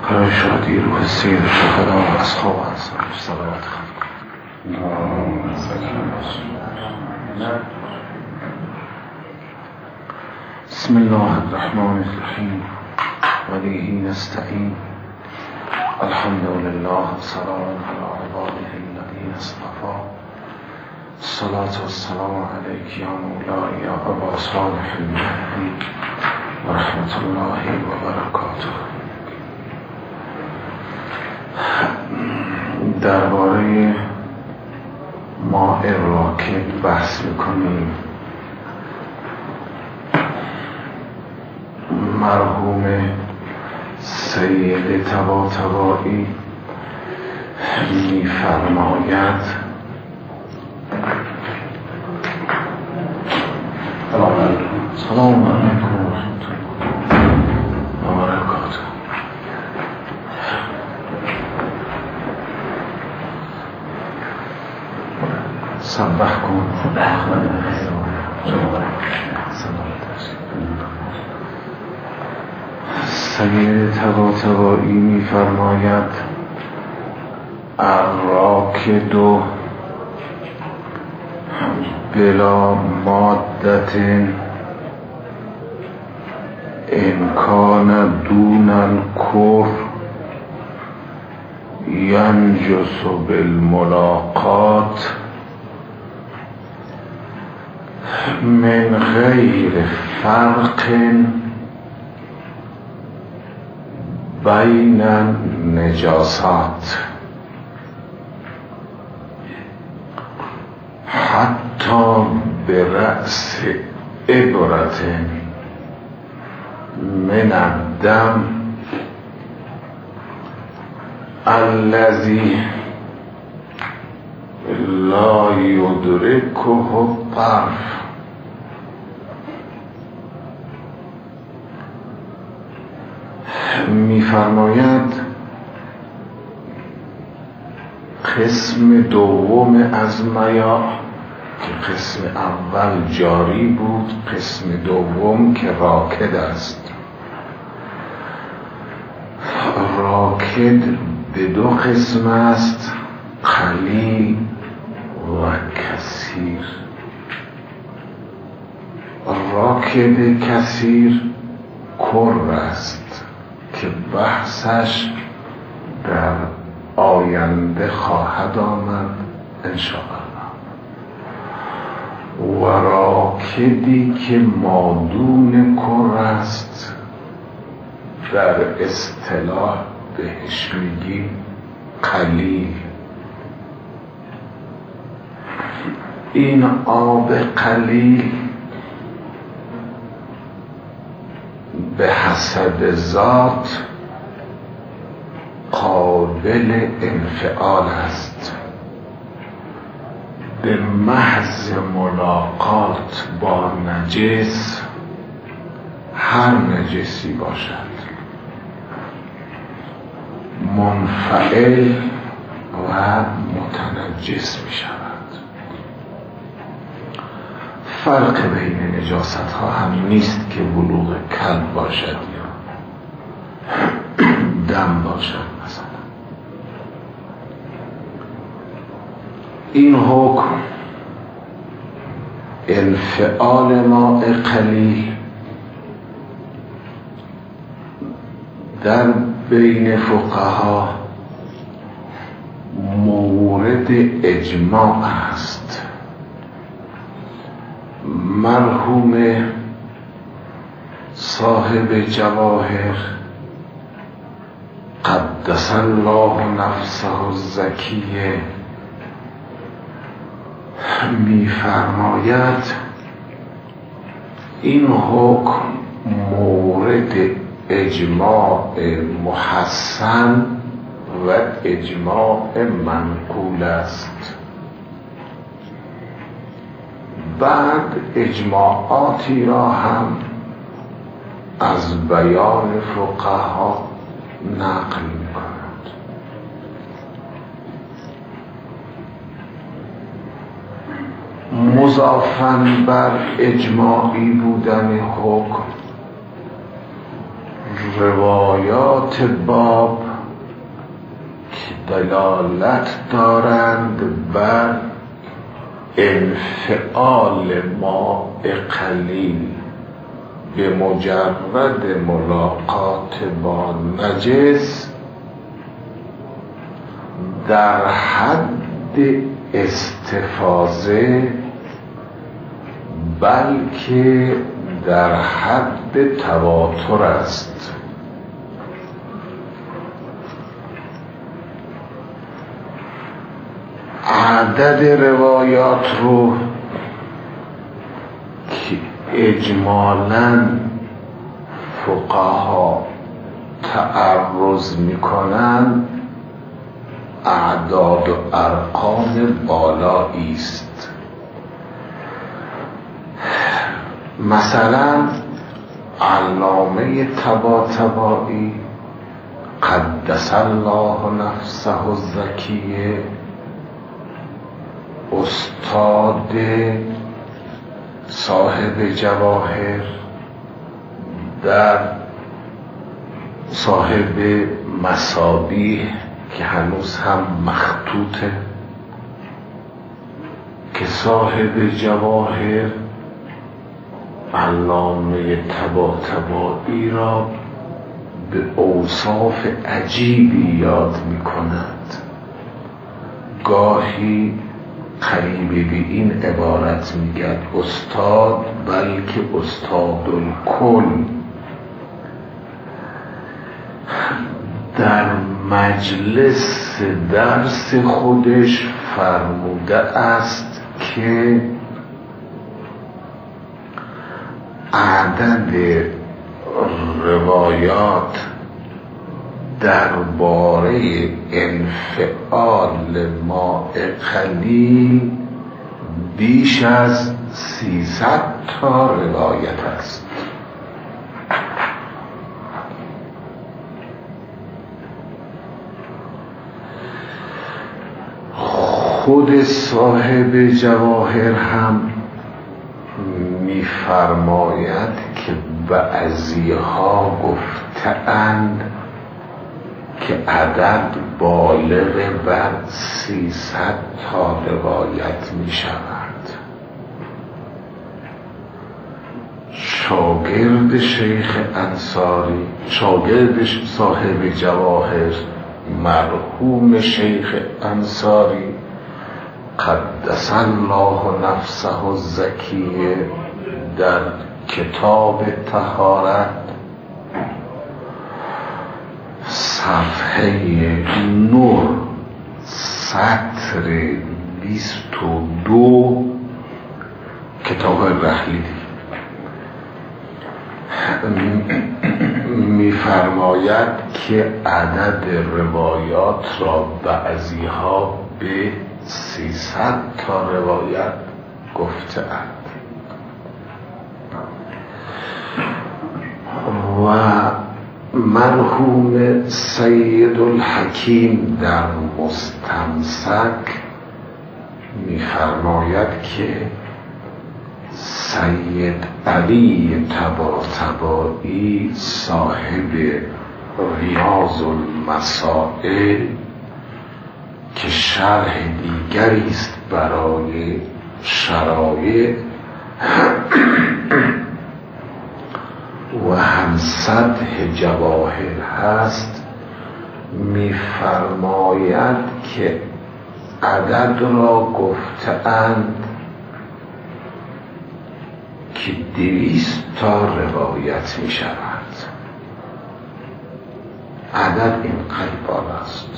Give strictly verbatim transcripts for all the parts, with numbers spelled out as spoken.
برای شادی روح سید شهدا و اصحاب و انصار صلوات خدا. بسم الله الرحمن الرحیم و به نستعین. الحمد لله سلام علی عباده الذین اصطفی. الصلاة والسلام علیک یا مولاي یا ابا صالح المهدی و رحمت الله و برکاته. درباره ماء راکد بحث میکنیم. مرحوم سید طباطبایی میفرماید سلام علیکم و رحمت الله و برکاته. سبح کن سید طباطبایی میفرماید الراکد بلا مادت ان کان دون الکفر ینجس بالملاقات من غیر فرق بین نجاسات حتی برأس عبرت من الدم الذي لا يدركه الطرف. میفرماید قسم دوم از میاه که قسم اول جاری بود، قسم دوم که راکد است. راکد به دو قسم است، قلیل و کثیر. راکد کثیر کر است که بحثش در آینده خواهد آمد انشاءالله. و راکدی که مادون کر است در اصطلاح بهش میگیم قلیل. این آب قلیل به حسب ذات قابل انفعال است. به محض ملاقات با نجس، هر نجسی باشد، منفعل و متنجس می شود. فرق بین نجاست ها هم نیست که بلوغ کلب باشد یا دم باشد. مثلا این حکم انفعال ماء قلیل در بین فقها مورد اجماع است. مرحوم صاحب جواهر قدس الله نفسه الزکیه میفرماید این حکم مورد اجماع محسن و اجماع منقول است. بعد اجماعاتی را هم از بیان فقها نقل می‌کند. مضافاً بر اجماعی بودن حکم روایات باب که دلالت دارند بر انفعال ماء قلیل به مجرد ملاقات با نجس در حد استفاضه بلکه در حد تواتر است. عدد روایات رو که اجمالاً فقها تعرض میکنن اعداد و ارقام بالایی است. مثلا علامه طباطبایی قدس الله نفسه الزکیه، استاد صاحب جواهر، در صاحب مصابیح که هنوز هم مخطوطه، که صاحب جواهر علامه طباطبایی را به اوصاف عجیبی یاد می کند. گاهی قریبی به این عبارت میگد استاد، بلکه استاد الکل. در مجلس درس خودش فرموده است که عدد روایات درباره انفعال ماء قلیل بیش از سیصد تا روایت است. خود صاحب جواهر هم می‌فرماید که بعضی‌ها گفته‌اند که عدد بالغ بر سیصد تا روایت می شود. شاگرد شیخ انصاری، شاگرد صاحب جواهر مرحوم شیخ انصاری قدس الله نفسه الزکیه در کتاب طهارت صفحه نه سطر بیست و دو، کتاب رحلی می‌فرماید که عدد روایات را بعضی‌ها به سیصد تا روایت گفته‌اند و مرحوم سید الحکیم در مستمسک می‌فرماید که سید علی طباطبایی صاحب ریاض المسائل که شرح دیگری است برای شرایع و هم سطح جواهر هست، می‌فرماید که عدد را گفته‌اند که دویست تا روایت می شود. عدد این قریبان است.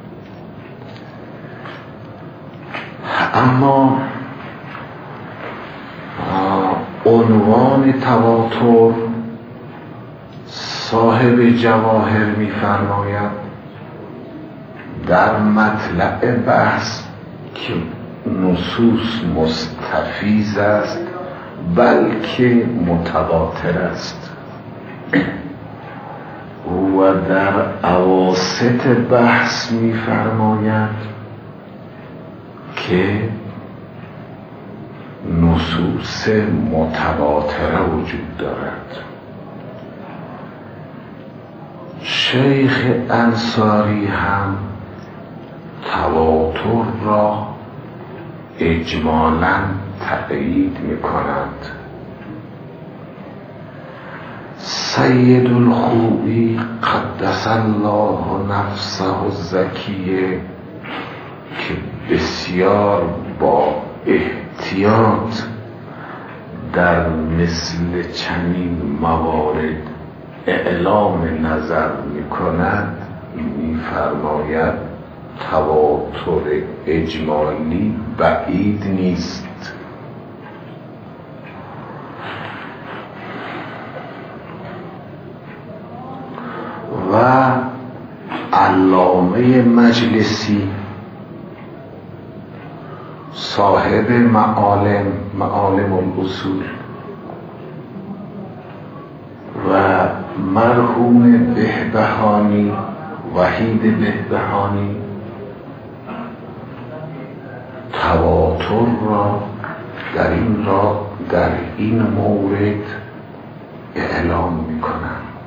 اما عنوان تواتر صاحب جواهر می فرماید در مطلع بحث که نصوص مستفیض است بلکه متواتر است و در اواسط بحث می فرماید که نصوص متواتره وجود دارد. شیخ انصاری هم تواتر را اجمالاً تأیید می کند. سید الخوئی قدس الله نفسه الزکیه که بسیار با احتیاط در مثل چنین موارد اعلام نظر می کند، می فرماید تواتر اجمالی بعید نیست. و علامه مجلسی صاحب معالم معالم الاصول و مرحوم بهبهانی وحید بهبهانی تواتر را در این را در این مورد اعلام می کنند.